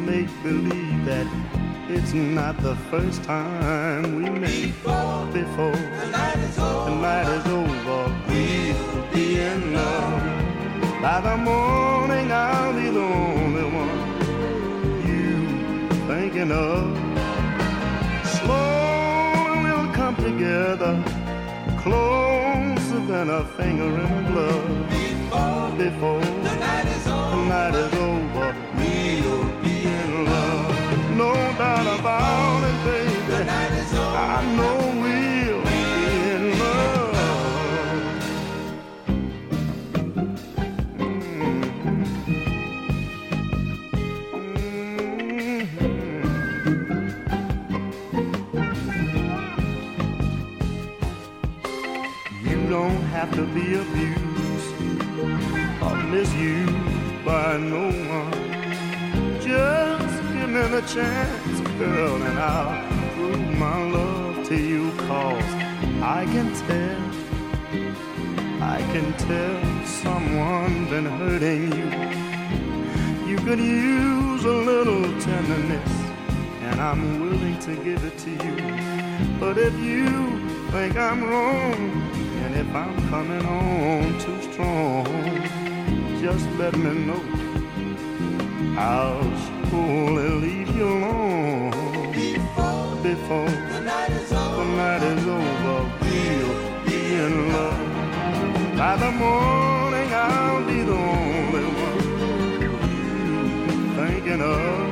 make believe that it's not the first time we met. Before the night is over, we'll be in love. By the morning I'll be the only one you thinking of. Slowly we'll come together, closer than a finger in a glove. Before the night is over, we'll be in love. No doubt about it, baby. The night is over. I know we'll be in love. You don't have to be abused or misused by no one. Just give me the chance, girl, and I'll prove my love to you. 'Cause I can tell someone's been hurting you. You could use a little tenderness, and I'm willing to give it to you. But if you think I'm wrong, and if I'm coming on too strong, just let me know. I'll surely leave you alone. Before the night is over, we'll be in love. By the morning I'll be the only one you thinking of.